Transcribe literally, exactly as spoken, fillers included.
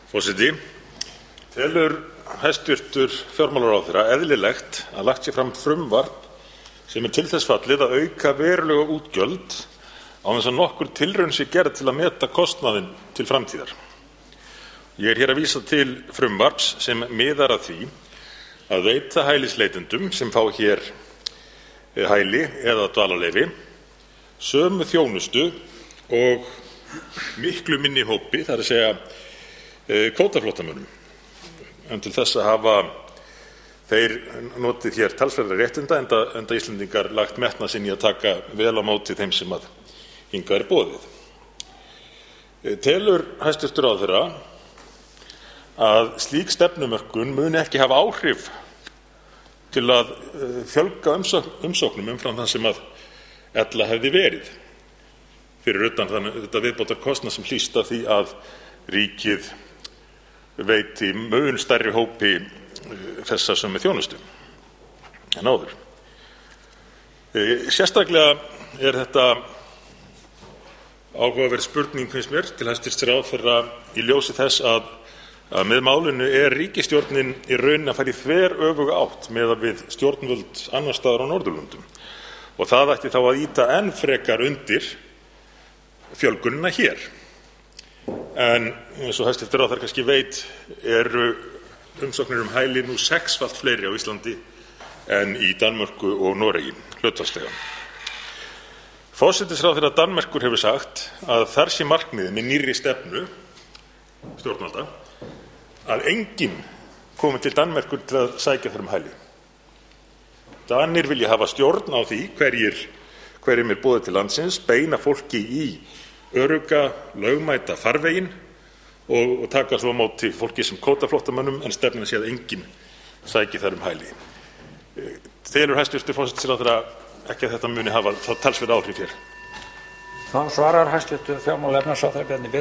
Forseti. Telur hæstvirtur fjármálaráðherra eðlilegt að lagt sé fram frumvarp sem er til þess fallið að auka verulega útgjöld án þess að nokkur tilraun sé gerð til að meta kostnaðinn til framtíðar? Ég er hér að vísa til frumvarps sem miðar að því að veita hælisleitendum sem fá hér hæli eða dvalarleyfi sömu þjónustu og miklu minni hópi, það er að segja kvótaflóttamönnum. En til þess að hafa þeir notið hér talsverðra réttinda, enda, enda Íslendingar lagt metnað sinn í að taka vel á móti þeim sem að hingað er boðið. Telur hæstvirtur ráðherra að slík stefnumörkun muni ekki hafa áhrif til að fjölga umsóknum umfram það sem að ella hefði verið, fyrir utan þannig þetta viðbótar kostnað sem hlýst af því að ríkið veiti mun stærri hópi þessa sömu þjónustu en áður. Sérstaklega er þetta áhugaverð spurning, finnst mér, til hæstvirts ráðherra í ljósi þess að, að með málinu er ríkisstjórnin í rauninni að fara í þveröfuga átt miðað við stjórnvöld annars staðar á Norðurlöndum, og það ætti þá að ýta enn frekar undir fjölgunina hér. En eins og hæstvirtur ráðherra kannski veit eru umsóknir um hæli nú sexfalt fleiri á Íslandi en í Danmörku og Noregi hlutfallslega. Forsætisráðherra Danmerkur hefur sagt að þar sé markmiðið með nýrri stefnu stjórnvalda að enginn komi til Danmerkur til að sækja þar um hæli. Danir vilja hafa stjórn á því hverjir hverjum er boðið til landsins, beina fólki í örugga, lögmæta farveginn og, og taka svo á móti fólki sem kvótaflóttamönnum, en stefnan sé að enginn sæki þar um hæli. Telur hæstvirtur forsætisráðherra ekki að þetta muni hafa þá talsverð áhrif hér? Þá svarar hæstvirtur fjármála- og efnahagsráðherra Bjarni